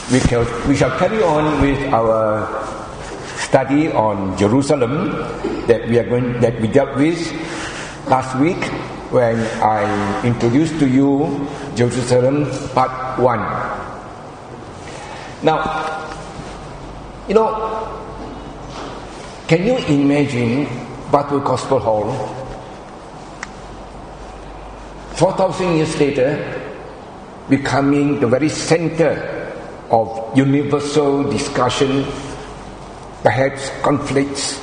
we shall carry on with our study on Jerusalem that we dealt with last week when I introduced to you Jerusalem Part 1. Now, can you imagine Bethel Gospel Hall 4,000 years later becoming the very center of universal discussion, perhaps conflicts?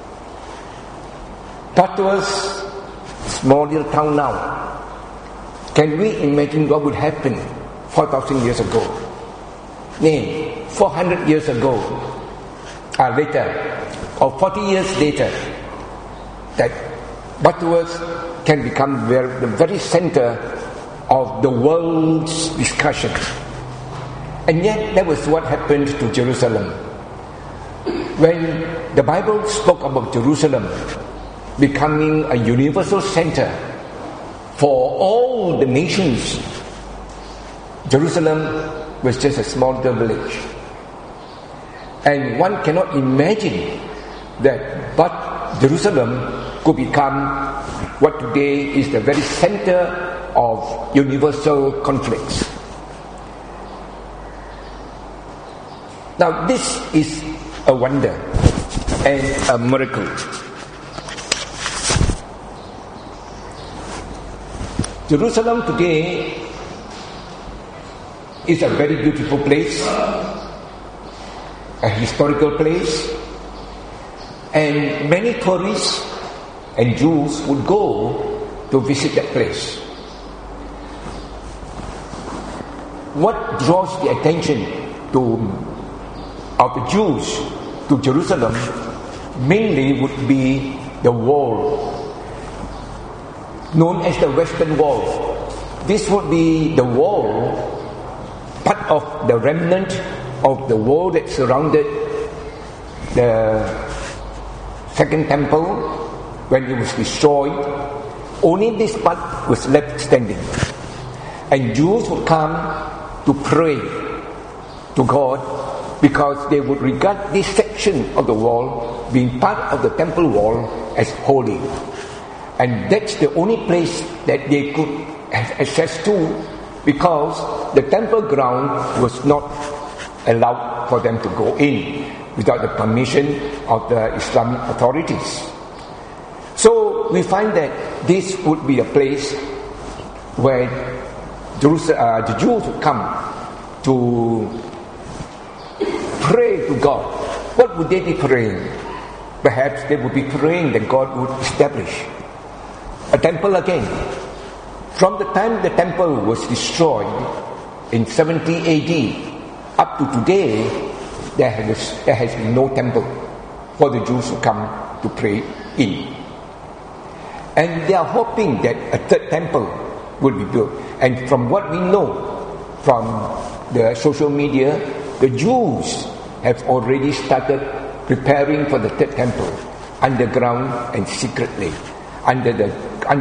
Patras, small little town now. Can we imagine what would happen 4,000 years ago? 400 years ago, later, or 40 years later, that Patras can become the very center of the world's discussion. And yet, that was what happened to Jerusalem. When the Bible spoke about Jerusalem becoming a universal center for all the nations, Jerusalem was just a small little village. And one cannot imagine that Jerusalem could become what today is the very center of universal conflicts. Now, this is a wonder and a miracle. Jerusalem today is a very beautiful place, a historical place, and many tourists and Jews would go to visit that place. What draws the attention of the Jews to Jerusalem mainly would be the wall, known as the Western Wall. This would be the wall, part of the remnant of the wall that surrounded the Second Temple when it was destroyed. Only this part was left standing. And Jews would come to pray to God because they would regard this section of the wall being part of the temple wall as holy. And that's the only place that they could have access to, because the temple ground was not allowed for them to go in without the permission of the Islamic authorities. So we find that this would be a place where the Jews would come to pray to God. What would they be praying? Perhaps they would be praying that God would establish a temple again. From the time the temple was destroyed in 70 AD up to today, there has been no temple for the Jews to come to pray in. And they are hoping that a third temple will be built. And from what we know from the social media, the Jews have already started preparing for the third temple underground and secretly, under the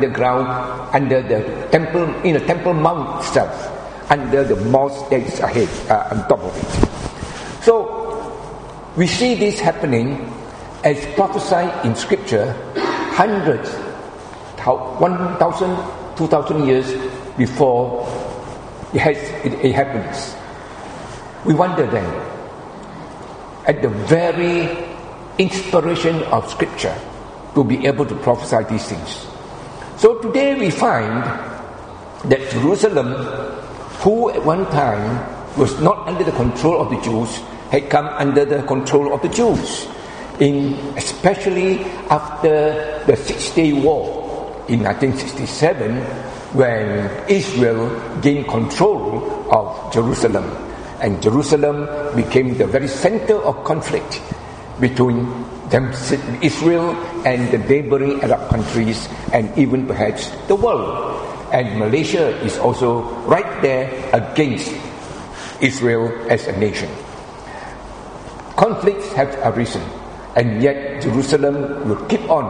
temple, in the Temple Mount itself, under the mosque that is ahead, on top of it. So we see this happening as prophesied in Scripture hundreds, 1,000, 2,000 years before it happens. We wonder then, at the very inspiration of Scripture, to be able to prophesy these things. So today we find that Jerusalem, who at one time was not under the control of the Jews, had come under the control of the Jews, especially after the Six-Day War in 1967, when Israel gained control of Jerusalem, and Jerusalem became the very center of conflict between Israel and the neighboring Arab countries, and even perhaps the world. And Malaysia is also right there against Israel as a nation. Conflicts have arisen, and yet Jerusalem will keep on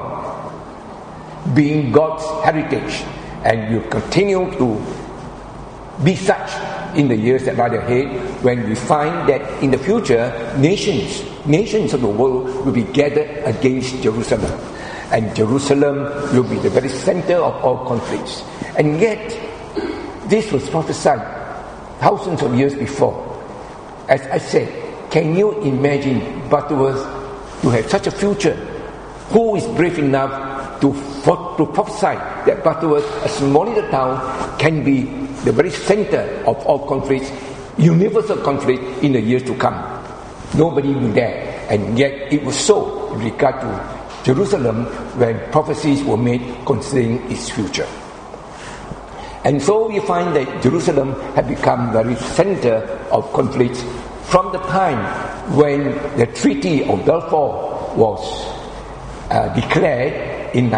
being God's heritage, and will continue to be such in the years that lie ahead, when we find that in the future, nations of the world will be gathered against Jerusalem. And Jerusalem will be the very center of all conflicts. And yet, this was prophesied thousands of years before. As I said, can you imagine Butterworth to have such a future? Who is brave enough to prophesy that Butterworth, a small little town, can be the very center of all conflicts, universal conflict in the years to come? Nobody will dare. And yet it was so in regard to Jerusalem when prophecies were made concerning its future. And so we find that Jerusalem had become very center of conflicts from the time when the Treaty of Balfour was declared in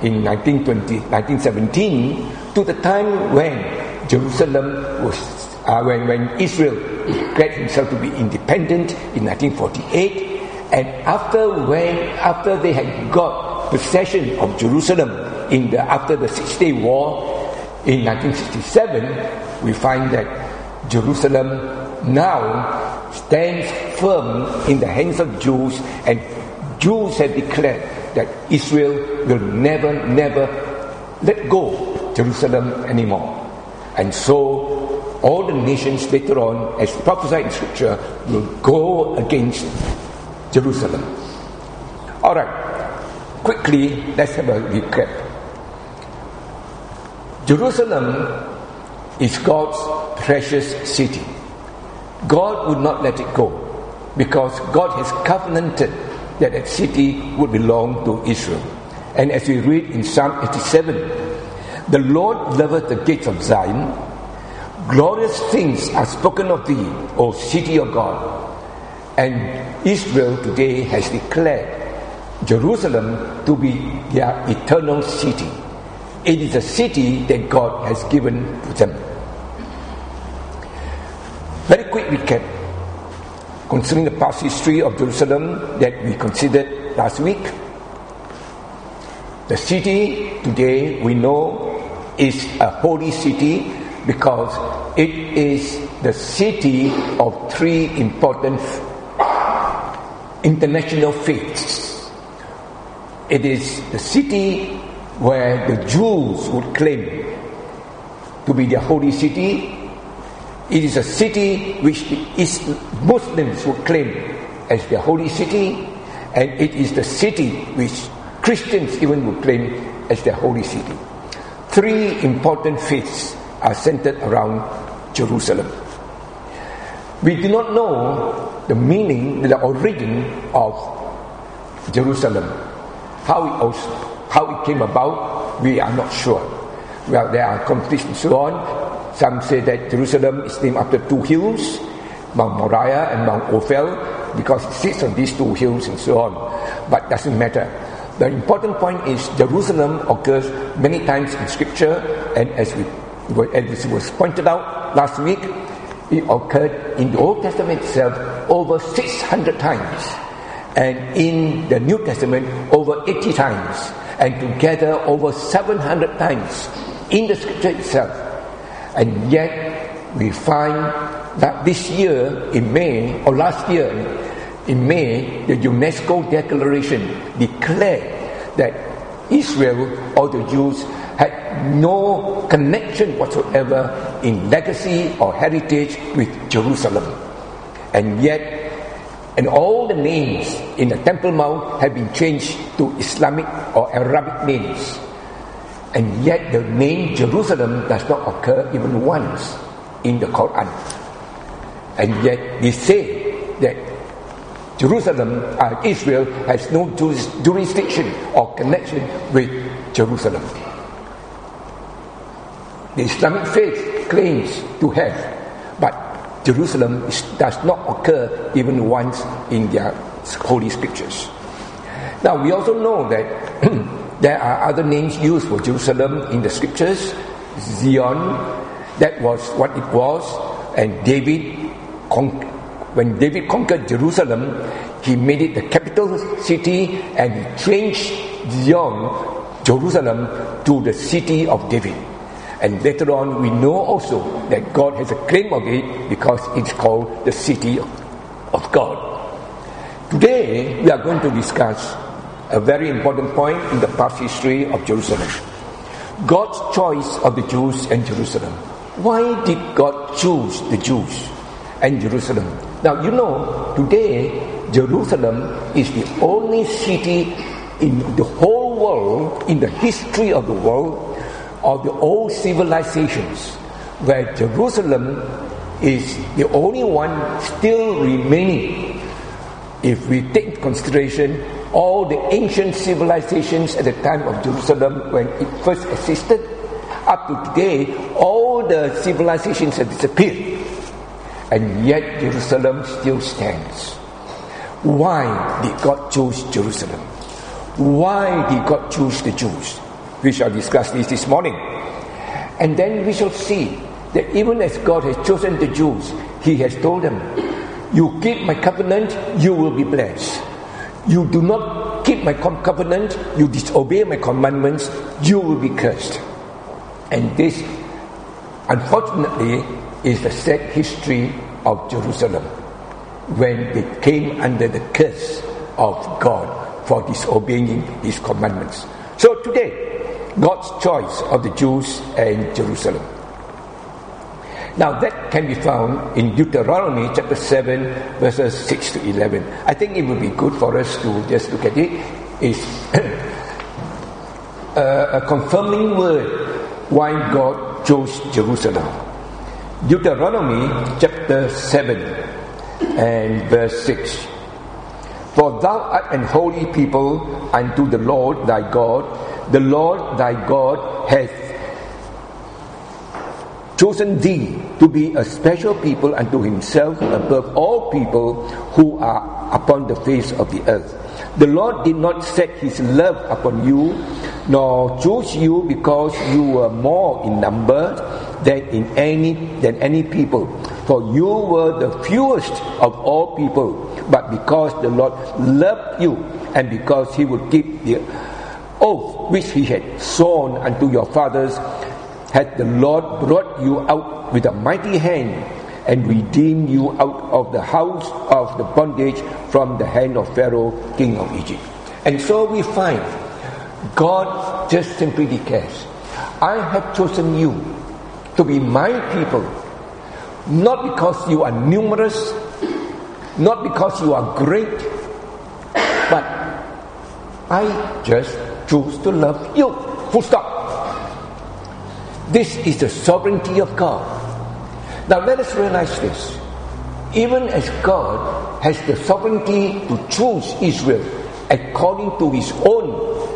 1917 to the time when Jerusalem was, when Israel declared himself to be independent in 1948. And after they had got possession of Jerusalem after the 6-Day War in 1967, we find that Jerusalem now stands firm in the hands of Jews, and Jews have declared that Israel will never let go Jerusalem anymore. And so all the nations later on, as prophesied in Scripture, will go against Jerusalem. Alright, quickly let's have a recap. Jerusalem is God's precious city. God would not let it go because God has covenanted that that city would belong to Israel. And as we read in Psalm 87, the Lord loveth the gates of Zion. Glorious things are spoken of thee, O city of God. And Israel today has declared Jerusalem to be their eternal city. It is a city that God has given to them. Very quick recap concerning the past history of Jerusalem that we considered last week. The city today we know is a holy city because it is the city of three important international faiths. It is the city where the Jews would claim to be their holy city. It is a city which the Muslims would claim as their holy city, and it is the city which Christians even would claim as their holy city. Three important faiths are centered around Jerusalem. We do not know the meaning, the origin of Jerusalem. How it came about, we are not sure. Well, there are conflicts and so on. Some say that Jerusalem is named after two hills, Mount Moriah and Mount Ophel, because it sits on these two hills and so on. But it doesn't matter. The important point is Jerusalem occurs many times in Scripture, and as was pointed out last week, it occurred in the Old Testament itself over 600 times, and in the New Testament over 80 times, and together over 700 times in the Scripture itself. And yet we find that this year in May, or last year in May, the UNESCO Declaration declared that Israel or the Jews had no connection whatsoever in legacy or heritage with Jerusalem. And yet, and all the names in the Temple Mount have been changed to Islamic or Arabic names. And yet the name Jerusalem does not occur even once in the Quran. And yet they say that Jerusalem, Israel has no jurisdiction or connection with Jerusalem. The Islamic faith claims to have, but Jerusalem does not occur even once in their holy scriptures. Now we also know that there are other names used for Jerusalem in the scriptures. Zion, that was what it was, and when David conquered Jerusalem, he made it the capital city, and he changed Zion, Jerusalem, to the city of David. And later on, we know also that God has a claim of it because it's called the city of God. Today, we are going to discuss a very important point in the past history of Jerusalem. God's choice of the Jews and Jerusalem. Why did God choose the Jews and Jerusalem? Now, you know, today, Jerusalem is the only city in the whole world, in the history of the world, of the old civilizations, where Jerusalem is the only one still remaining. If we take into consideration all the ancient civilizations at the time of Jerusalem when it first existed, up to today, all the civilizations have disappeared. And yet Jerusalem still stands. Why did God choose Jerusalem? Why did God choose the Jews? We shall discuss this morning. And then we shall see that even as God has chosen the Jews, He has told them, you keep my covenant, you will be blessed. You do not keep my covenant, you disobey my commandments, you will be cursed. And this, unfortunately, is the sad history of Jerusalem, when they came under the curse of God for disobeying His commandments. So today, God's choice of the Jews and Jerusalem. Now that can be found in Deuteronomy chapter 7 verses 6 to 11. I think it would be good for us to just look at it. It's a confirming word why God chose Jerusalem. Deuteronomy chapter 7 and verse 6. For thou art an holy people unto the Lord thy God. The Lord thy God hath chosen thee to be a special people unto Himself above all people who are upon the face of the earth. The Lord did not set His love upon you, nor choose you because you were more in number than any people. For you were the fewest of all people, but because the Lord loved you, and because He would keep the oath which He had sworn unto your fathers, hath the Lord brought you out with a mighty hand, and redeemed you out of the house of the bondage from the hand of Pharaoh, king of Egypt. And so we find God just simply declares, I have chosen you to be my people, not because you are numerous, not because you are great, but I just choose to love you. Full stop. This is the sovereignty of God. Now let us realize this. Even as God has the sovereignty to choose Israel according to His own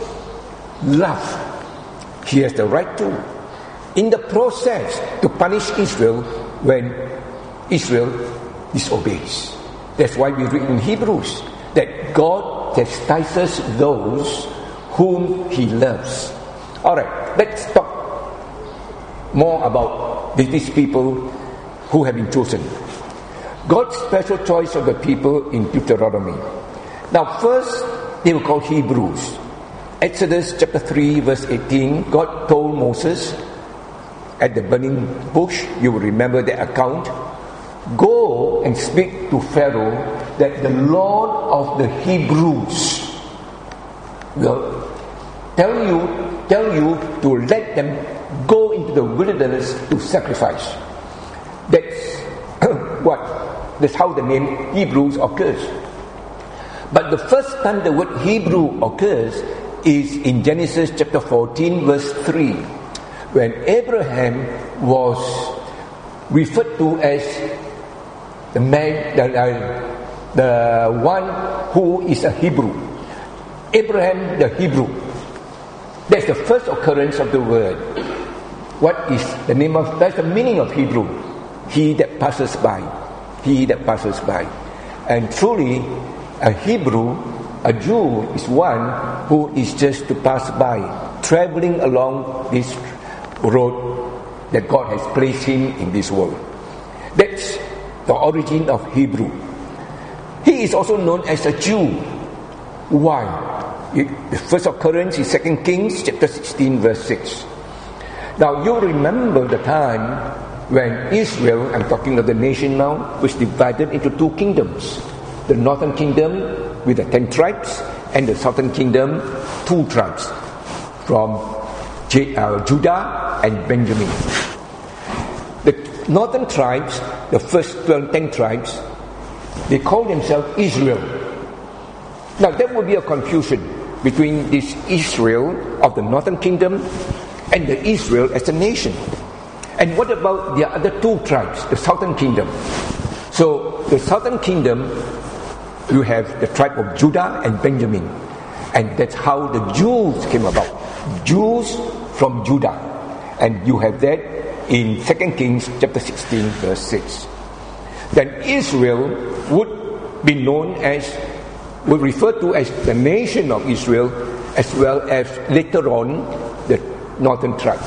love, He has the right to, in the process, to punish Israel when Israel disobeys. That's why we read in Hebrews that God chastises those whom He loves. Alright, let's talk more about these people who have been chosen. God's special choice of the people in Deuteronomy. Now first, they were called Hebrews. Exodus chapter 3 verse 18, God told Moses at the burning bush, you will remember the account, go and speak to Pharaoh that the Lord of the Hebrews will tell you to let them go into the wilderness to sacrifice. That's that's how the name Hebrews occurs. But the first time the word Hebrew occurs is in Genesis chapter 14 verse 3, when Abraham was referred to as the man, the one who is a Hebrew. Abraham the Hebrew. That's the first occurrence of the word. What is the name of, that's the meaning of Hebrew? He that passes by. He that passes by. And truly, a Hebrew, a Jew, is one who is just to pass by, traveling along this road that God has placed him in this world. That's the origin of Hebrew. He is also known as a Jew. Why? The first occurrence is 2 Kings chapter 16 verse 6. Now you remember the time when Israel, I'm talking of the nation now, was divided into two kingdoms. The northern kingdom with the 10 tribes, and the southern kingdom, 2 tribes, from Judah and Benjamin. The northern tribes, the first 10 tribes, they call themselves Israel. Now there will be a confusion between this Israel of the northern kingdom and the Israel as a nation. And what about the other 2 tribes, the southern kingdom? So the southern kingdom, you have the tribe of Judah and Benjamin. And that's how the Jews came about. Jews from Judah. And you have that in 2 Kings chapter 16 verse 6. Then Israel would be known as, would refer to as the nation of Israel, as well as later on the northern tribes.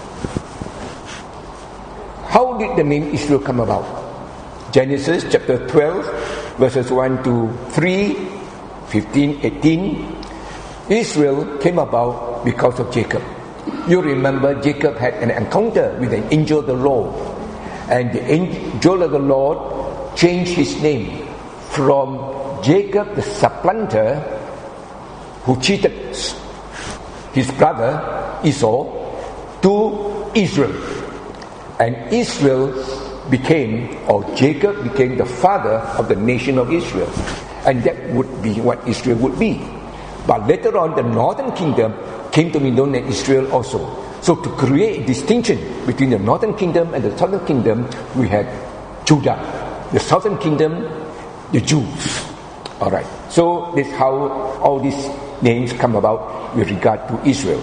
How did the name Israel come about? Genesis chapter 12 verses 1 to 3, 15, 18. Israel came about because of Jacob. You remember Jacob had an encounter with an angel of the Lord, and the angel of the Lord changed his name from Jacob the supplanter who cheated his brother Esau to Israel. And Israel became, or Jacob became, the father of the nation of Israel. And that would be what Israel would be. But later on, the northern kingdom came to be known as Israel also. So to create a distinction between the northern kingdom and the southern kingdom, we had Judah. The southern kingdom, the Jews. Alright, so this is how all these names come about with regard to Israel.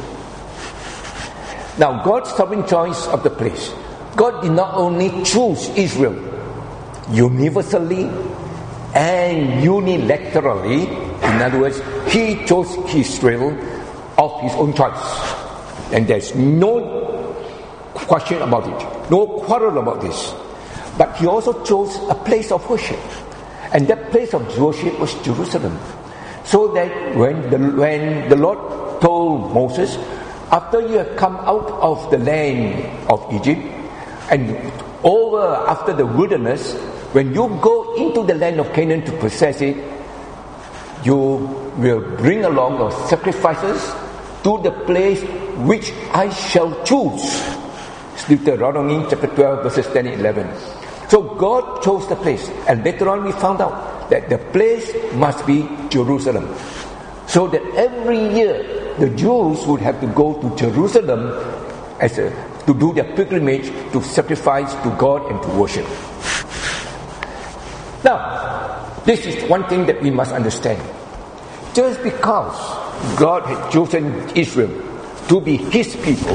Now, God's sovereign choice of the place. God did not only choose Israel universally and unilaterally. In other words, He chose Israel of His own choice. And there's no question about it, no quarrel about this. But He also chose a place of worship. And that place of worship was Jerusalem. So that when the Lord told Moses, after you have come out of the land of Egypt, and over after the wilderness, when you go into the land of Canaan to possess it, you will bring along your sacrifices to the place which I shall choose. Deuteronomy chapter 12 verses 10 and 11. So God chose the place, and later on we found out that the place must be Jerusalem. So that every year the Jews would have to go to Jerusalem to do their pilgrimage, to sacrifice to God and to worship. Now, this is one thing that we must understand. Just because God had chosen Israel to be His people,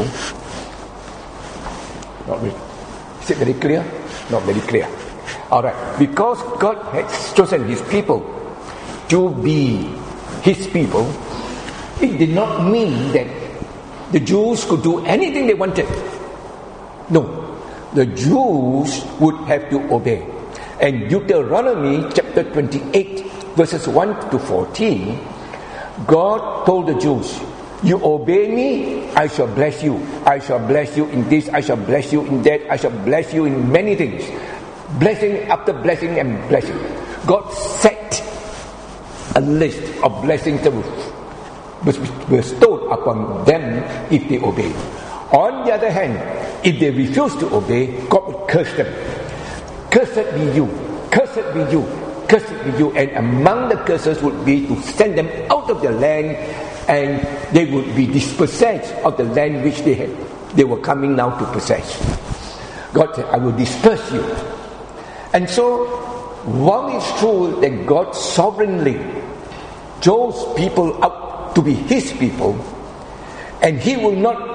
is it very clear? Not very clear. Alright, because God had chosen His people to be His people, it did not mean that the Jews could do anything they wanted. No, the Jews would have to obey. And Deuteronomy chapter 28 verses 1 to 14, God told the Jews, you obey me, I shall bless you. I shall bless you in this, I shall bless you in that, I shall bless you in many things. Blessing after blessing and blessing. God set a list of blessings that was bestowed upon them if they obeyed. On the other hand, if they refuse to obey, God would curse them. Cursed be you, cursed be you, cursed be you. And among the curses would be to send them out of the land, and they would be dispossessed of the land which they were coming now to possess. God said, I will disperse you. And so, while it's true that God sovereignly chose people out to be His people, and He will not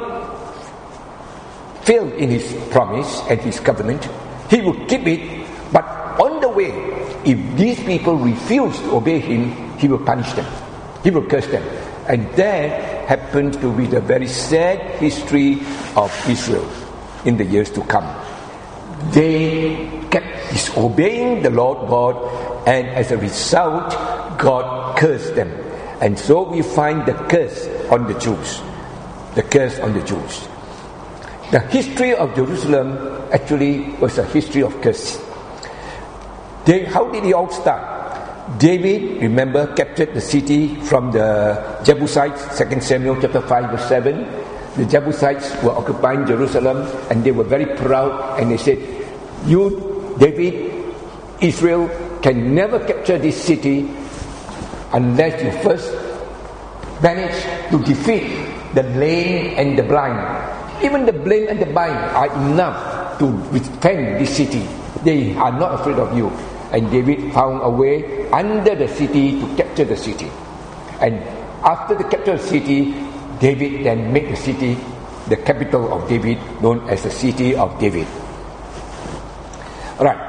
fail in His promise and His covenant, He will keep it. But on the way, if these people refuse to obey Him, He will punish them. He will curse them. And that happens to be the very sad history of Israel in the years to come. They kept disobeying the Lord God, and as a result, God cursed them. And so we find the curse on the Jews. The curse on the Jews. The history of Jerusalem actually was a history of curse. How did it all start? David, remember, captured the city from the Jebusites, 2 Samuel chapter 5 verse 7. The Jebusites were occupying Jerusalem, and they were very proud, and they said, you, David, Israel, can never capture this city unless you first manage to defeat the lame and the blind. Even the lame and the blind are enough to defend this city. They are not afraid of you. And David found a way under the city to capture the city. And after the capture of the city, David then made the city the capital of David, known as the city of David. Alright.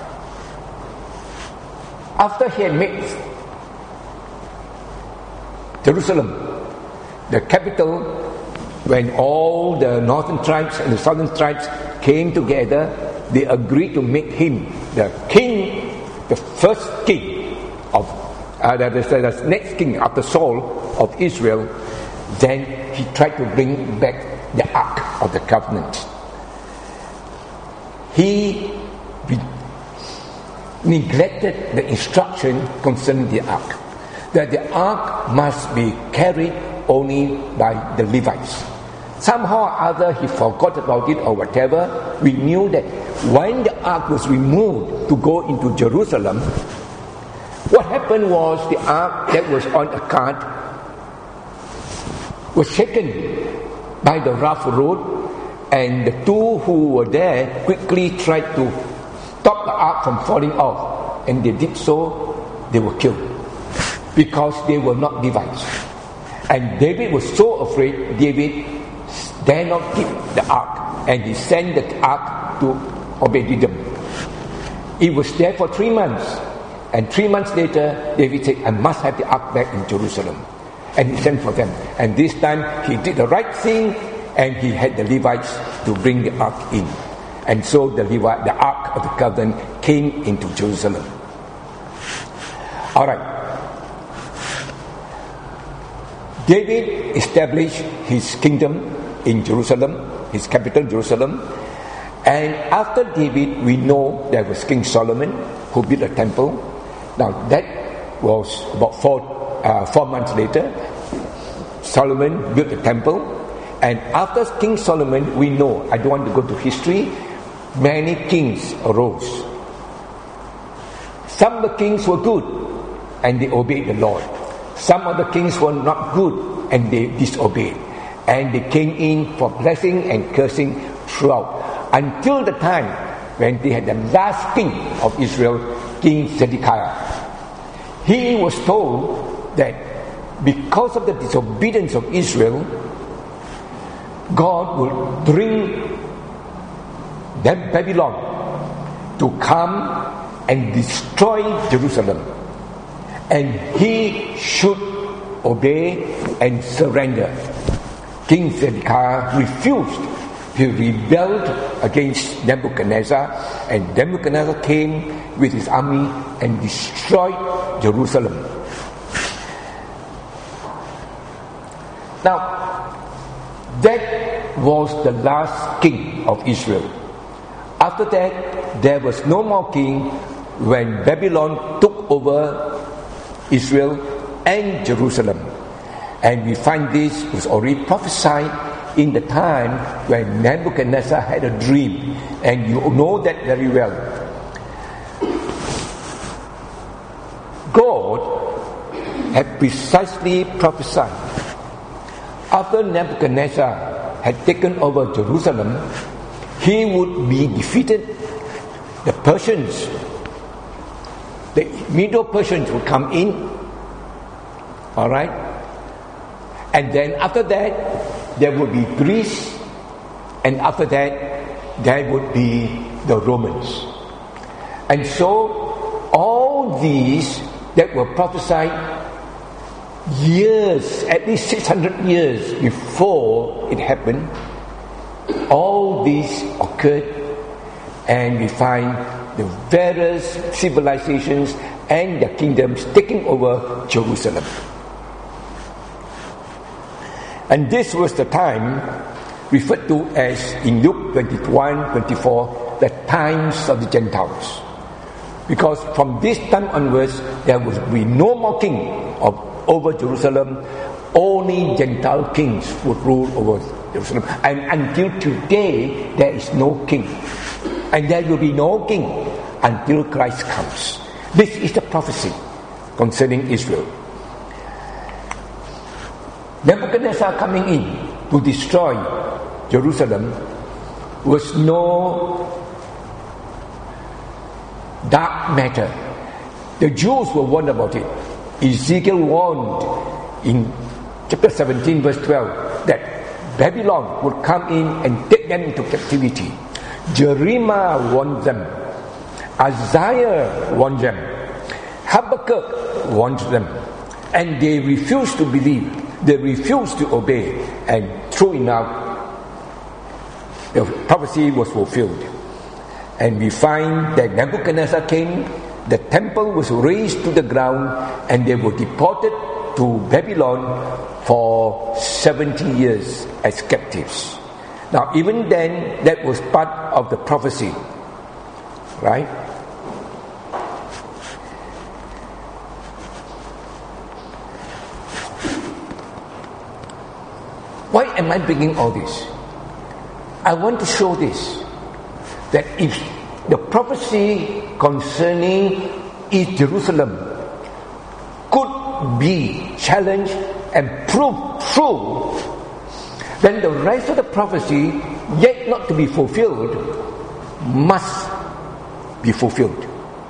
After he had made Jerusalem the capital, when all the northern tribes and the southern tribes came together, they agreed to make him the king, the first king of the next king after Saul of Israel. Then he tried to bring back the Ark of the Covenant. He neglected the instruction concerning the Ark, that the Ark must be carried only by the Levites. Somehow or other he forgot about it or whatever. We knew that when the Ark was removed to go into Jerusalem, what happened was the Ark that was on a cart was shaken by the rough road, and the two who were there quickly tried to stop the Ark from falling off, and they did so. They were killed because they were not Levites. And David was so afraid. David dare not keep the Ark, and he sent the Ark to Obed-Edom. It was there for 3 months, and 3 months later David said, I must have the Ark back in Jerusalem. And he sent for them, and this time he did the right thing, and he had the Levites to bring the Ark in. And so the Ark of the Covenant came into Jerusalem. Alright. David established his kingdom in Jerusalem, his capital Jerusalem. And after David, we know there was King Solomon who built a temple. Now that was about 4 months later. Solomon built a temple. And after King Solomon, we know, I don't want to go to history, many kings arose. Some of the kings were good and they obeyed the Lord. Some of the kings were not good and they disobeyed. And they came in for blessing and cursing throughout, until the time when they had the last king of Israel, King Zedekiah. He was told that because of the disobedience of Israel, God will bring Babylon to come and destroy Jerusalem, and he should obey and surrender. King Zedekiah refused. He rebelled against Nebuchadnezzar, and Nebuchadnezzar came with his army and destroyed Jerusalem. Now, that was the last king of Israel. After that, there was no more king when Babylon took over Israel and Jerusalem. And we find this was already prophesied in the time when Nebuchadnezzar had a dream. And you know that very well. God had precisely prophesied. After Nebuchadnezzar had taken over Jerusalem, he would be defeated. The Persians, the Medo-Persians would come in. Alright? And then after that, there would be Greece. And after that, there would be the Romans. And so, all these that were prophesied years, at least 600 years before it happened, all these occurred, and we find the various civilizations and their kingdoms taking over Jerusalem. And this was the time referred to as in Luke 21:24, the times of the Gentiles. Because from this time onwards, there will be no more king over Jerusalem. Only Gentile kings would rule over Jerusalem. And until today, there is no king. And there will be no king until Christ comes. This is the prophecy concerning Israel. Nebuchadnezzar coming in to destroy Jerusalem was no dark matter. The Jews were warned about it. Ezekiel warned in chapter 17 verse 12 that Babylon would come in and take them into captivity. Jeremiah warned them. Isaiah warned them. Habakkuk warned them. And they refused to believe. They refused to obey. And true enough, the prophecy was fulfilled. And we find that Nebuchadnezzar came, the temple was razed to the ground, and they were deported to Babylon for 70 years as captives. Now, even then, that was part of the prophecy, right? Why am I bringing all this? I want to show this, that if the prophecy concerning East Jerusalem could be challenged and proved true, then the rest of the prophecy, yet not to be fulfilled, must be fulfilled.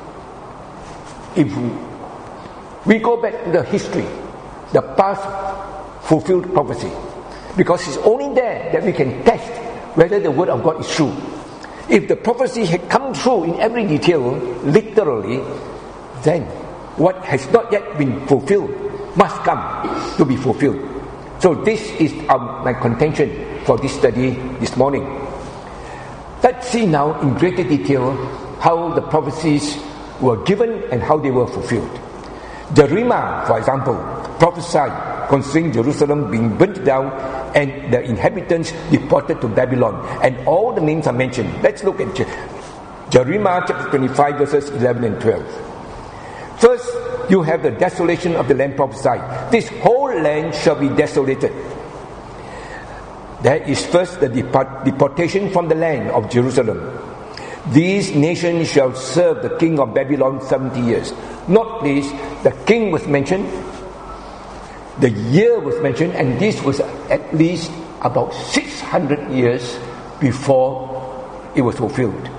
If we go back to the history, the past fulfilled prophecy, because it's only there that we can test whether the word of God is true. If the prophecy had come true in every detail, literally, then what has not yet been fulfilled must come to be fulfilled. So this is my contention for this study this morning. Let's see now in greater detail how the prophecies were given and how they were fulfilled. Jeremiah, for example, prophesied concerning Jerusalem being burnt down and the inhabitants deported to Babylon. And all the names are mentioned. Let's look at Jeremiah chapter 25 verses 11 and 12. First, you have the desolation of the land prophesied. This whole land shall be desolated. There is first the deportation from the land of Jerusalem. These nations shall serve the king of Babylon 70 years. Not least, the king was mentioned, the year was mentioned, and this was at least about 600 years before it was fulfilled.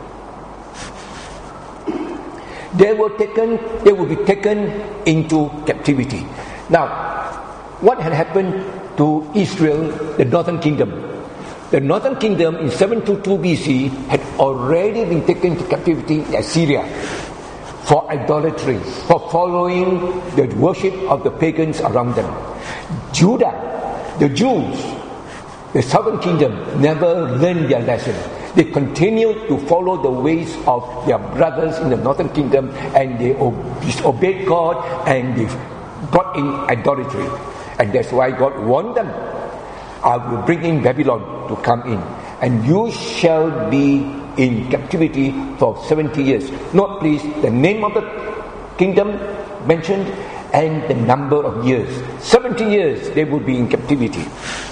They will be taken into captivity. Now, what had happened to Israel, the northern kingdom? The northern kingdom in 722 BC had already been taken to captivity in Assyria for idolatry, for following the worship of the pagans around them. Judah, the Jews, the southern kingdom, never learned their lesson. They continued to follow the ways of their brothers in the northern kingdom, and they disobeyed God and they brought in idolatry. And that's why God warned them, I will bring in Babylon to come in, and you shall be in captivity for 70 years. Not least the name of the kingdom mentioned and the number of years. 70 years they will be in captivity.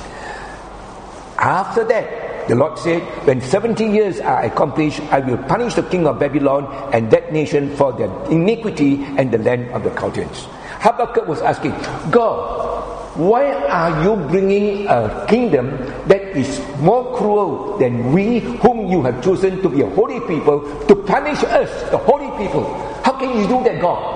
After that, the Lord said, when 70 years are accomplished, I will punish the king of Babylon and that nation for their iniquity and the land of the Chaldeans. Habakkuk was asking, God, why are you bringing a kingdom that is more cruel than we whom you have chosen to be a holy people, to punish us, the holy people? How can you do that, God?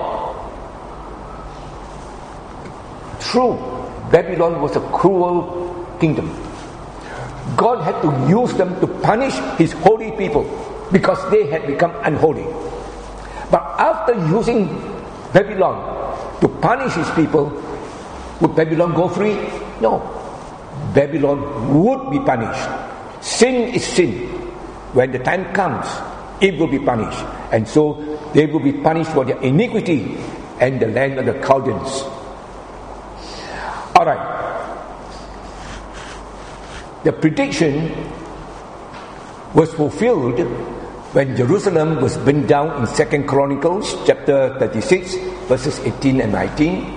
True, Babylon was a cruel kingdom. God had to use them to punish his holy people because they had become unholy. But after using Babylon to punish his people, would Babylon go free? No. Babylon would be punished. Sin is sin. When the time comes, it will be punished. And so they will be punished for their iniquity and the land of the Chaldeans. Alright. The prediction was fulfilled when Jerusalem was burned down in 2 Chronicles chapter 36 verses 18 and 19.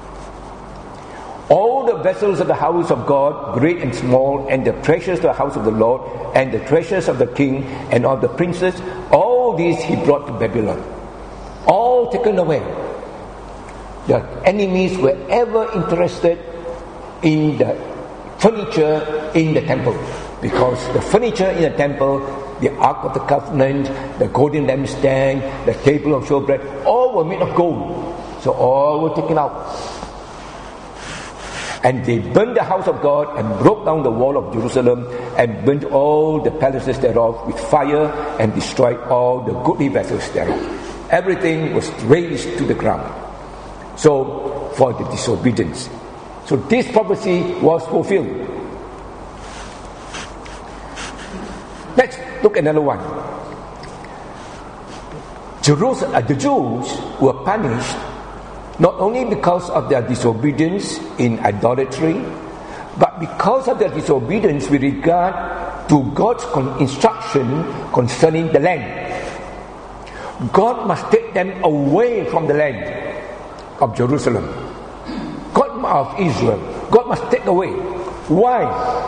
All the vessels of the house of God, great and small, and the treasures of the house of the Lord, and the treasures of the king and of the princes, all these he brought to Babylon. All taken away. The enemies were ever interested in the furniture in the temple, because the furniture in the temple, the Ark of the Covenant, the golden lampstand, the table of showbread, all were made of gold. So all were taken out. And they burned the house of God and broke down the wall of Jerusalem and burnt all the palaces thereof with fire and destroyed all the goodly vessels thereof. Everything was razed to the ground. So, for the disobedience. So this prophecy was fulfilled. Let's look at another one. The Jews were punished not only because of their disobedience in idolatry, but because of their disobedience with regard to God's instruction concerning the land. God must take them away from the land of Jerusalem, of Israel. God must take away. Why?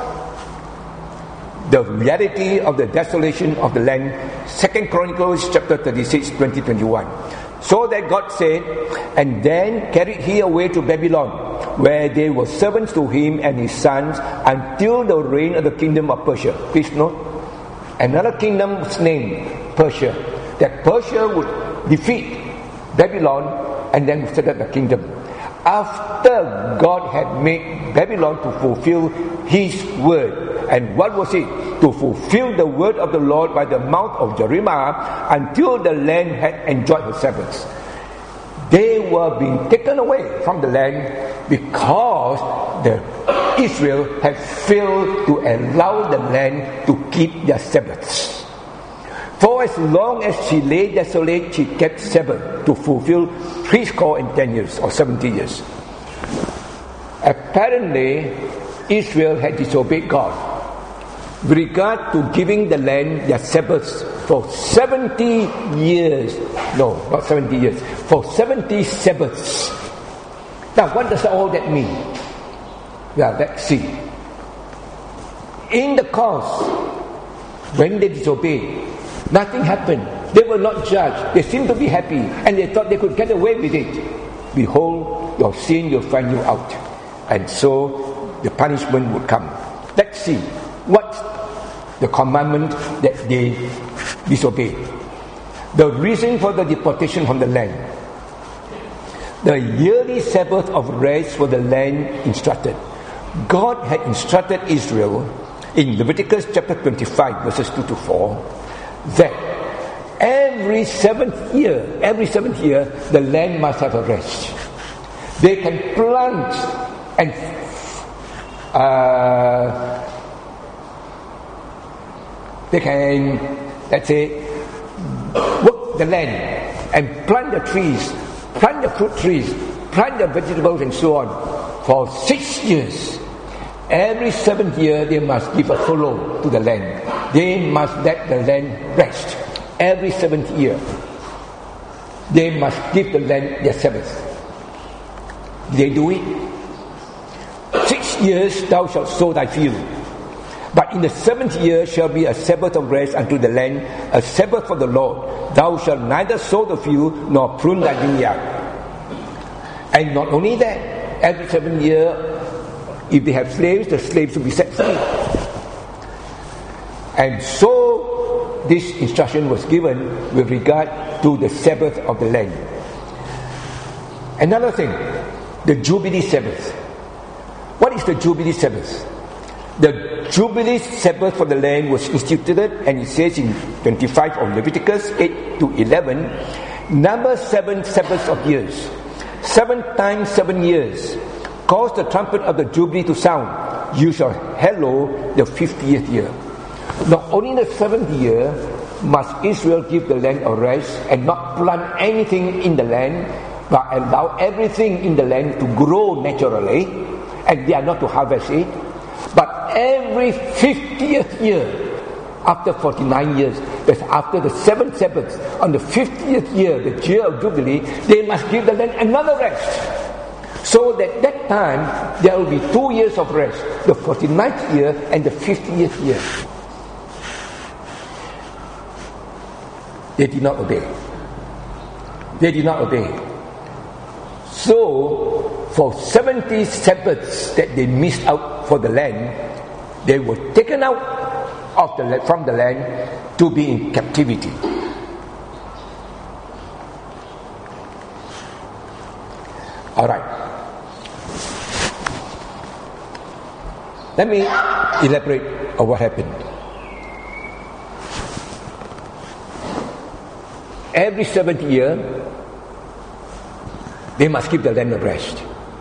The reality of the desolation of the land. 2 Chronicles chapter 36, 20-21. So that God said, and then carried he away to Babylon, where they were servants to him and his sons, until the reign of the kingdom of Persia. Please note, another kingdom was named Persia. That Persia would defeat Babylon and then set up the kingdom. After God had made Babylon to fulfill his word. And what was it? To fulfill the word of the Lord by the mouth of Jeremiah, until the land had enjoyed her Sabbaths. They were being taken away from the land because Israel had failed to allow the land to keep their Sabbaths. For as long as she lay desolate, she kept Sabbath to fulfill 70 years or 70 years. Apparently, Israel had disobeyed God with regard to giving the land their Sabbaths for 70 years. No, not 70 years. For 70 Sabbaths. Now, what does all that mean? Well, let's see. In the course, when they disobeyed, nothing happened. They were not judged. They seemed to be happy, and they thought they could get away with it. Behold, your sin will find you out. And so the punishment would come. Let's see what's the commandment that they disobeyed. The reason for the deportation from the land. The yearly Sabbath of rest for the land instructed. God had instructed Israel in Leviticus chapter 25 verses 2-4 that every seventh year the land must have a rest. They can plant and they can, let's say, work the land and plant the trees, plant the fruit trees, plant the vegetables and so on for 6 years. Every 7th year they must give a furlough to the land. They must let the land rest. Every 7th year they must give the land their Sabbath. They do it. 6 years thou shalt sow thy field, but in the 7th year shall be a Sabbath of rest unto the land, a Sabbath for the Lord. Thou shalt neither sow the field nor prune thy vineyard. And not only that, every 7th year, if they have slaves, the slaves will be set free. And so this instruction was given with regard to the Sabbath of the land. Another thing, the Jubilee Sabbath. What is the Jubilee Sabbath? The Jubilee Sabbath for the land was instituted, and it says in 25 of Leviticus 8-11, number 7 Sabbaths of years. 7 times 7 years. Cause the trumpet of the Jubilee to sound. You shall hallow the 50th year. Not only in the 7th year must Israel give the land a rest and not plant anything in the land, but allow everything in the land to grow naturally, and they are not to harvest it. But every 50th year, after 49 years, but after the 7th Sabbath, on the 50th year, the year of Jubilee, they must give the land another rest. So that time, there will be 2 years of rest, the 49th year and the 50th year. They did not obey. They did not obey. So, for 70 Sabbaths that they missed out for the land, they were taken out from the land to be in captivity. All right. Let me elaborate on what happened. Every 7th year, they must give the land a rest.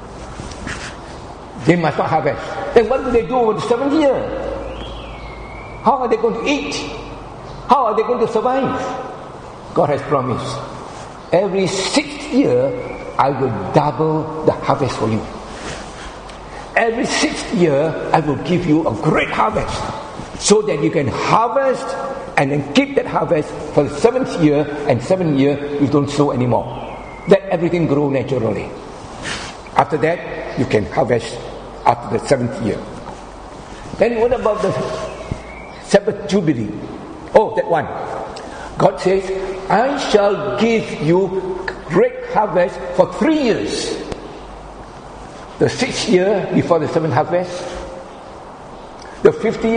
They must not harvest. Then what do they do with the 7th year? How are they going to eat? How are they going to survive? God has promised, every 6th year, I will double the harvest for you. Every 6th year, I will give you a great harvest, so that you can harvest and then keep that harvest for the 7th year, and 7th year, you don't sow anymore. Let everything grow naturally. After that, you can harvest after the 7th year. Then what about the Sabbath Jubilee? Oh, that one. God says, I shall give you great harvest for 3 years. The 6th year before the 7th harvest, the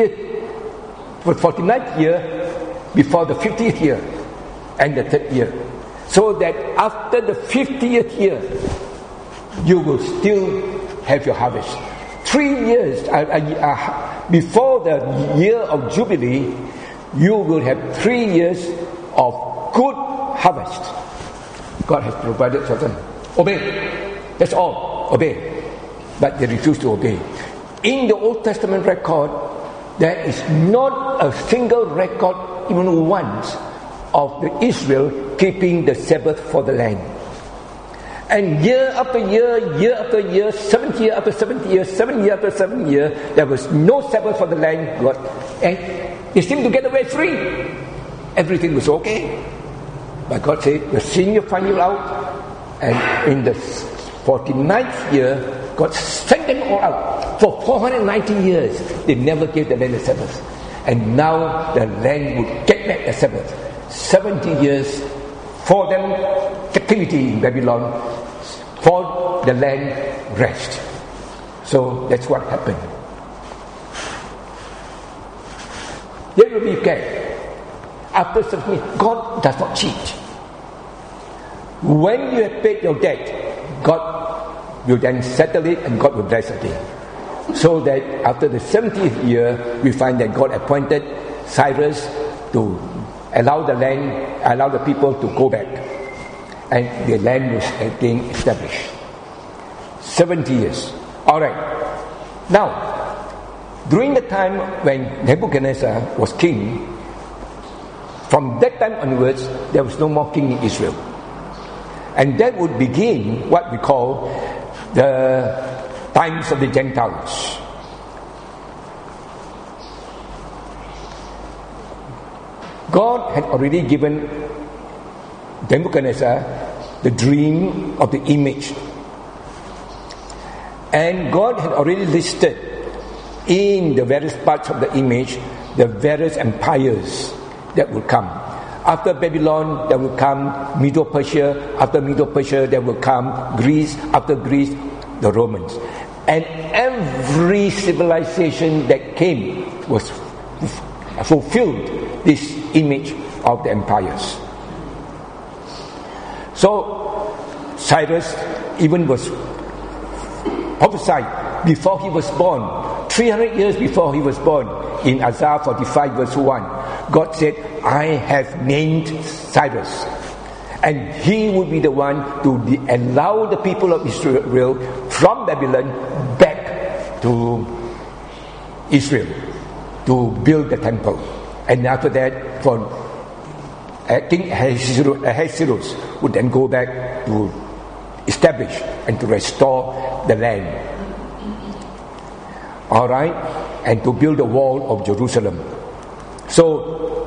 49th year before the 50th year, and the 3rd year. So that after the 50th year, you will still have your harvest. 3 years before the year of Jubilee, you will have 3 years of good harvest. God has provided for them. Obey. That's all. Obey. But they refuse to obey. In the Old Testament record, there is not a single record, even once, of the Israel keeping the Sabbath for the land. And year after year, 7th year after 7th year, 7th year after 7th year, there was no Sabbath for the land. And they seemed to get away free. Everything was okay. But God said, the sin will find you out. And in the 49th year, God sent them all out. For 490 years, they never gave the land a Sabbath. And now the land would get back a Sabbath. 70 years for them, captivity in Babylon, for the land rest. So that's what happened. They will be okay. After 70, God does not cheat. When you have paid your debt, God will then settle it, and God will bless again. So that after the 70th year, we find that God appointed Cyrus to allow the people to go back, and the land was again established. 70 years. All right. Now, during the time when Nebuchadnezzar was king, from that time onwards, there was no more king in Israel. And that would begin what we call the times of the Gentiles. God had already given Nebuchadnezzar the dream of the image. And God had already listed in the various parts of the image the various empires that will come. After Babylon, there will come Medo-Persia. After Medo-Persia, there will come Greece. After Greece, the Romans. And every civilization that came was fulfilled this image of the empires. So Cyrus even was prophesied before he was born. 300 years before he was born, in Isaiah 45 verse 1, God said, I have named Cyrus, and he will be the one to allow the people of Israel from Babylon back to Israel to build the temple. And after that, for King Ahasuerus would then go back to establish and to restore the land. All right, and to build the wall of Jerusalem. So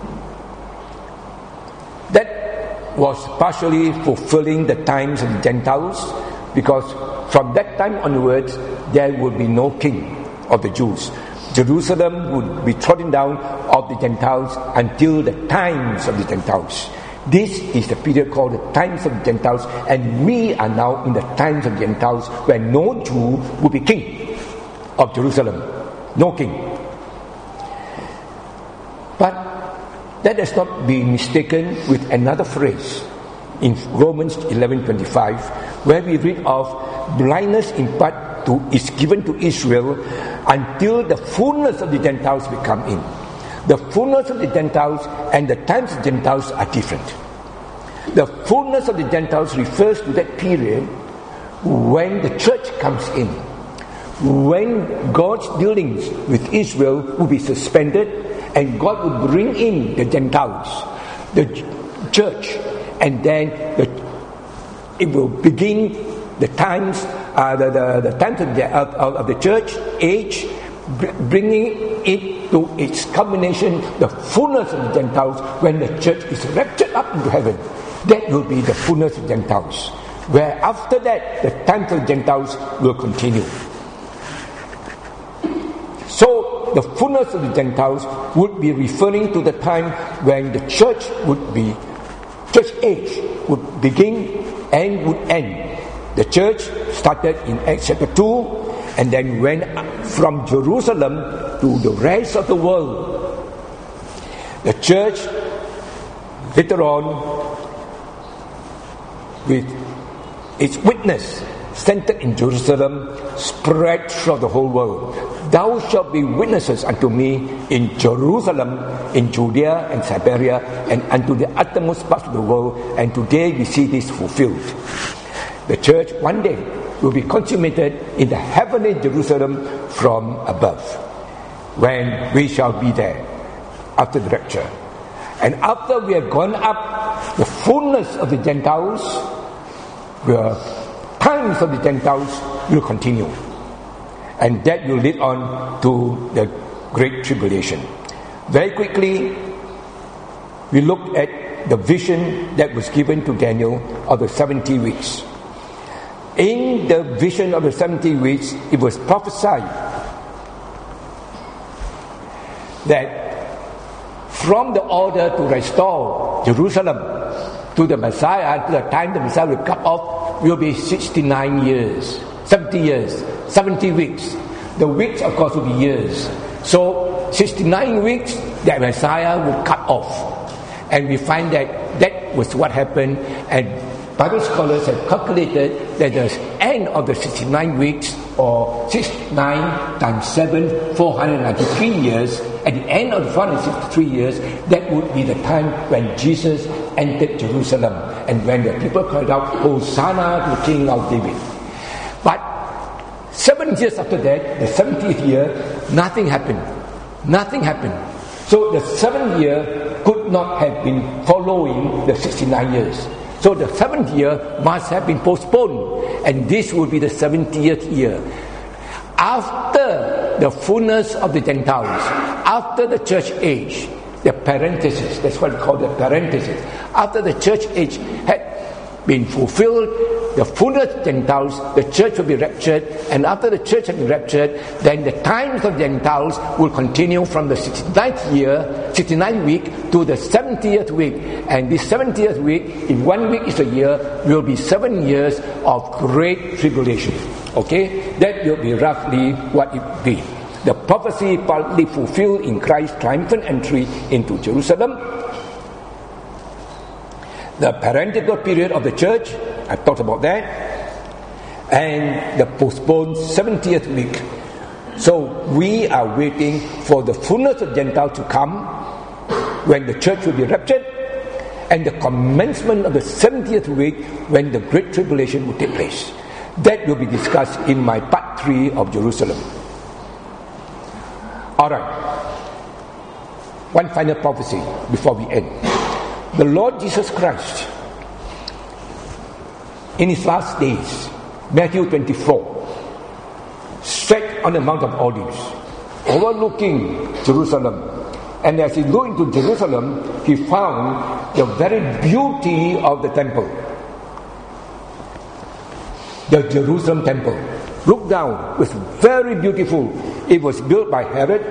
that was partially fulfilling the times of the Gentiles, because from that time onwards there would be no king of the Jews. Jerusalem would be trodden down of the Gentiles until the times of the Gentiles. This is the period called the times of the Gentiles, and we are now in the times of the Gentiles, where no Jew will be king of Jerusalem. No king. But that has not been mistaken with another phrase in Romans 11:25, where we read of blindness in part is given to Israel until the fullness of the Gentiles will come in. The fullness of the Gentiles and the times of the Gentiles are different. The fullness of the Gentiles refers to that period when the church comes in, when God's dealings with Israel will be suspended, and God will bring in the Gentiles, the church, and then it will begin the times, the times of the church age, bringing it to its culmination, the fullness of the Gentiles, when the church is raptured up into heaven. That will be the fullness of Gentiles, where after that the times of Gentiles will continue. So the fullness of the Gentiles would be referring to the time when the church age would begin and would end. The church started in Acts chapter 2, and then went from Jerusalem to the rest of the world. The church later on, with its witness centered in Jerusalem, spread throughout the whole world. Thou shalt be witnesses unto me in Jerusalem, in Judea and Samaria, and unto the uttermost parts of the world. And today we see this fulfilled. The church one day will be consummated in the heavenly Jerusalem from above, when we shall be there after the rapture. And after we have gone up, the fullness of the Gentiles, the times of the Gentiles will continue. And that will lead on to the Great Tribulation. Very quickly, we looked at the vision that was given to Daniel of the 70 weeks. In the vision of the 70 weeks, it was prophesied that from the order to restore Jerusalem to the Messiah, to the time the Messiah will cut off, will be 69 years, 70 years, 70 weeks. The weeks, of course, will be years. So 69 weeks, the Messiah will cut off. And we find that that was what happened, and Bible scholars have calculated that the end of the 69 weeks, or 69 times 7, 493 years, at the end of the 463 years, that would be the time when Jesus entered Jerusalem, and when the people cried out, Hosanna to the King of David. But 7 years after that, the 70th year, nothing happened. Nothing happened. So the 7th year could not have been following the 69 years. So the 7th year must have been postponed, and this will be the 70th year. After the fullness of the Gentiles, after the church age, the parenthesis, that's what we call the parenthesis, after the church age had been fulfilled, the fullness of Gentiles, the church will be raptured, and after the church has been raptured, then the times of Gentiles will continue from the 69th week to the 70th week. And this 70th week, if 1 week is a year, will be 7 years of great tribulation. Okay? That will be roughly what it will be. The prophecy partly fulfilled in Christ's triumphant entry into Jerusalem. The parenthetical period of the church, I talked about that, and the postponed 70th week. So we are waiting for the fullness of Gentiles to come, when the church will be raptured, and the commencement of the 70th week, when the Great Tribulation will take place. That will be discussed in my part 3 of Jerusalem. Alright, one final prophecy before we end. The Lord Jesus Christ, in his last days, Matthew 24, sat on the Mount of Olives, overlooking Jerusalem. And as he looked into Jerusalem, he found the very beauty of the temple. The Jerusalem temple. Look down, it was very beautiful. It was built by Herod.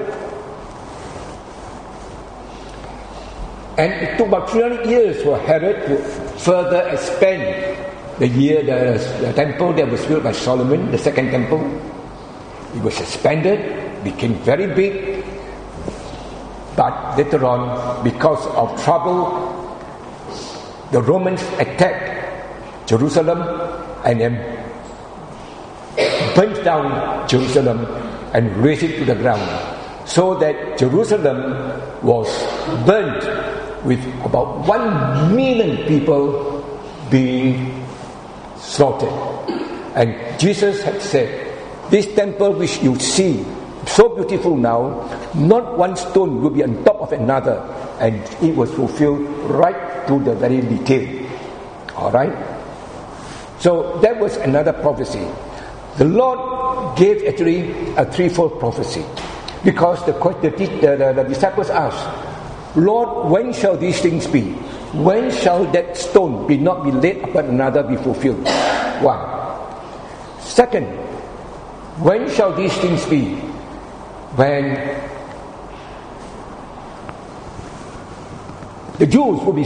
And it took about 300 years for Herod to further expand the temple that was built by Solomon, the second temple. It was expanded, became very big. But later on, because of trouble, the Romans attacked Jerusalem and then burnt down Jerusalem and razed it to the ground. So that Jerusalem was burnt with about 1 million people being slaughtered. And Jesus had said, this temple which you see, so beautiful now, not one stone will be on top of another. And it was fulfilled right to the very detail. Alright? So that was another prophecy. The Lord gave actually a threefold prophecy. Because the disciples asked, Lord, when shall these things be? When shall that stone not be laid upon another be fulfilled? One. Second, when shall these things be? When the Jews will be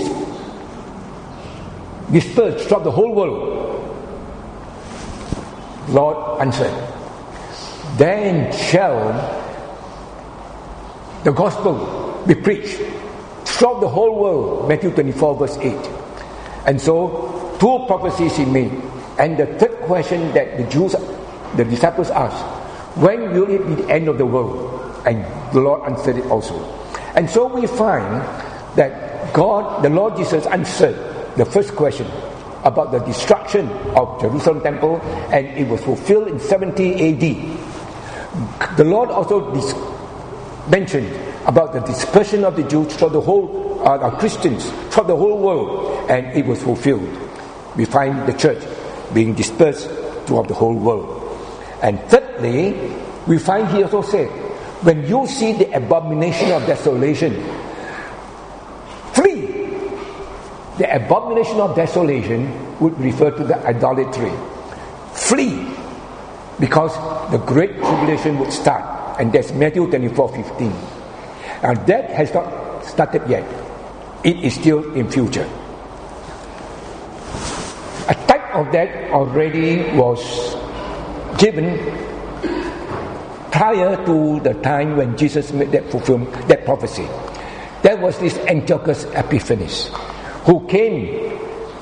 dispersed throughout the whole world. Lord answered, then shall the gospel be preached throughout the whole world. Matthew 24 verse 8. And so 2 prophecies he made. And the third question that the disciples asked, when will it be the end of the world? And the Lord answered it also. And so we find that the Lord Jesus answered the first question about the destruction of Jerusalem temple, and it was fulfilled in 70 AD. The Lord also mentioned about the dispersion of the Jews throughout the whole, Christians throughout the whole world, and it was fulfilled. We find the church being dispersed throughout the whole world. And thirdly, we find he also said, when you see the abomination of desolation, flee. The abomination of desolation would refer to the idolatry. Flee. Because the great tribulation would start. And that's Matthew 24:15. Now that has not started yet. It is still in future. A type of that already was given prior to the time when Jesus made that prophecy. There was this Antiochus Epiphanes, who came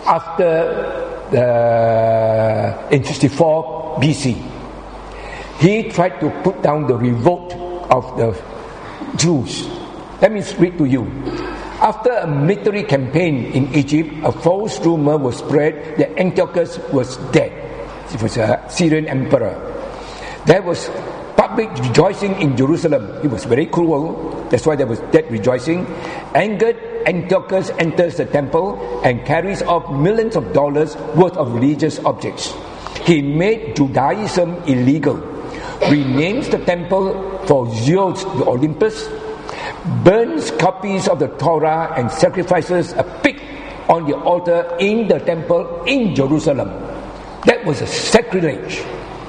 in 64 BC. He tried to put down the revolt of the Jews. Let me read to you. After a military campaign in Egypt, a false rumor was spread that Antiochus was dead. He was a Syrian emperor. There was public rejoicing in Jerusalem. It was very cruel. That's why there was that rejoicing. Angered, Antiochus enters the temple and carries off millions of dollars worth of religious objects. He made Judaism illegal, renames the temple for Zeus the Olympus, burns copies of the Torah and sacrifices a pig on the altar in the temple in Jerusalem. That was a sacrilege.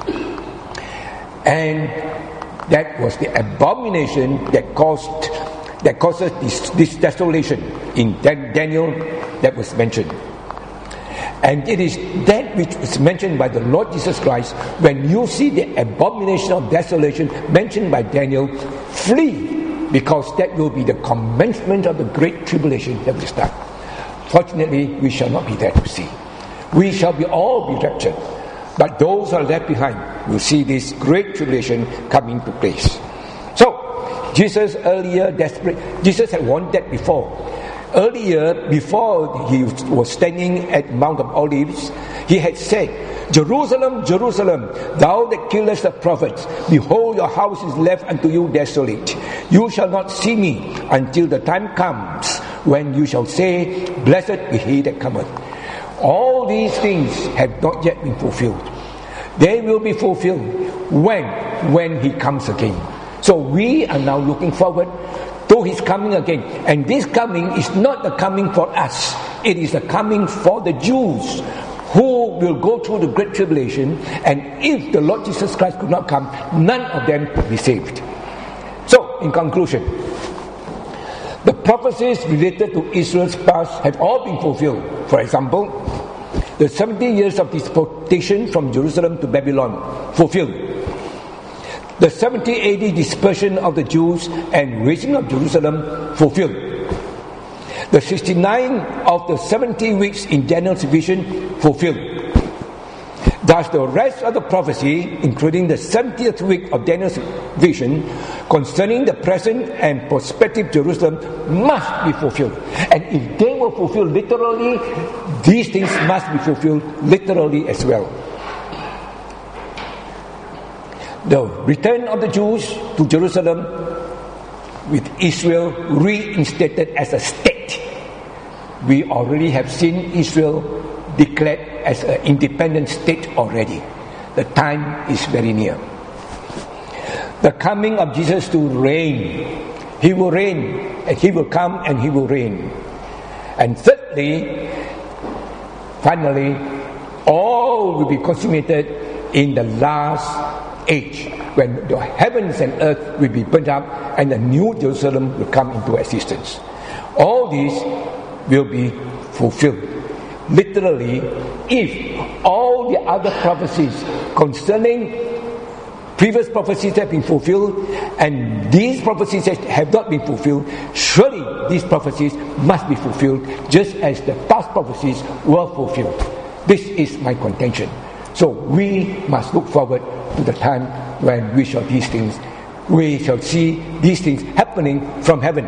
And that was the abomination that causes this desolation in Daniel that was mentioned. And it is that which is mentioned by the Lord Jesus Christ. When you see the abomination of desolation mentioned by Daniel, flee, because that will be the commencement of the great tribulation that will start. Fortunately, we shall not be there to see. We shall all be raptured. But those who are left behind will see this great tribulation coming to place. So, Jesus had warned that before. Earlier, before he was standing at Mount of Olives, he had said, Jerusalem, Jerusalem, thou that killest the prophets, behold, your house is left unto you desolate. You shall not see me until the time comes when you shall say, blessed is he that cometh. All these things have not yet been fulfilled. They will be fulfilled when he comes again. So we are now looking forward to His coming again. And this coming is not the coming for us. It is the coming for the Jews who will go through the Great Tribulation. And if the Lord Jesus Christ could not come, none of them could be saved. So, in conclusion, the prophecies related to Israel's past have all been fulfilled. For example, the 70 years of deportation from Jerusalem to Babylon, fulfilled. The 70 AD dispersion of the Jews and raising of Jerusalem, fulfilled. The 69 of the 70 weeks in Daniel's vision, fulfilled. Thus the rest of the prophecy, including the 70th week of Daniel's vision, concerning the present and prospective Jerusalem, must be fulfilled. And if they were fulfilled literally, these things must be fulfilled literally as well. The return of the Jews to Jerusalem, with Israel reinstated as a state. We already have seen Israel declared as an independent state already. The time is very near. The coming of Jesus to reign. He will reign, and He will come and He will reign. And thirdly, finally, all will be consummated in the last age, when the heavens and earth will be burnt up and the new Jerusalem will come into existence. All these will be fulfilled literally if all the other prophecies concerning previous prophecies have been fulfilled and these prophecies have not been fulfilled. Surely these prophecies must be fulfilled just as the past prophecies were fulfilled. This is my contention. So we must look forward to the time when we shall see these things happening from heaven.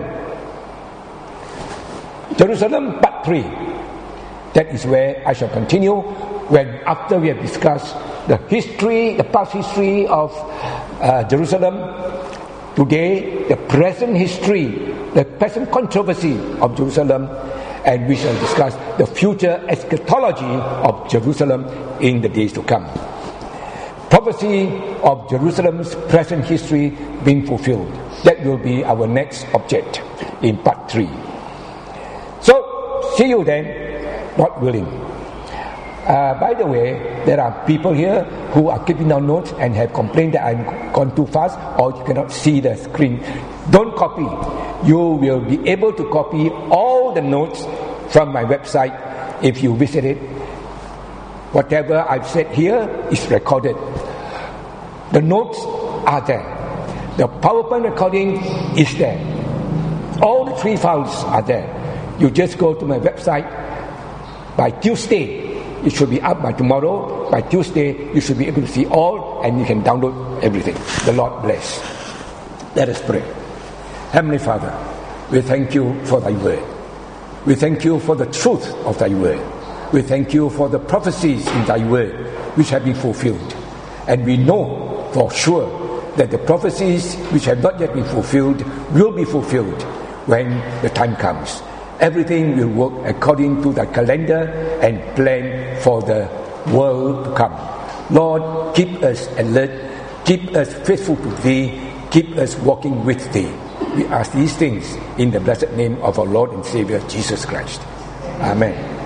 Jerusalem, part 3. That is where I shall continue when, after we have discussed the past history of Jerusalem, today the present history, the present controversy of Jerusalem, and we shall discuss the future eschatology of Jerusalem in the days to come. Prophecy of Jerusalem's present history being fulfilled. That will be our next object in part 3. So, see you then, God willing. By the way, there are people here who are keeping down notes and have complained that I've gone too fast or you cannot see the screen. Don't copy. You will be able to copy all the notes from my website if you visit it. Whatever I've said here is recorded. The notes are there. The PowerPoint recording is there. All the 3 files are there. You just go to my website. By Tuesday, it should be up by tomorrow. By Tuesday, you should be able to see all and you can download everything. The Lord bless. Let us pray. Heavenly Father, we thank you for thy word. We thank you for the truth of thy word. We thank you for the prophecies in thy word which have been fulfilled. And we know for sure that the prophecies which have not yet been fulfilled will be fulfilled when the time comes. Everything will work according to the calendar and plan for the world to come. Lord, keep us alert, keep us faithful to thee, keep us walking with thee. We ask these things in the blessed name of our Lord and Savior Jesus Christ. Amen.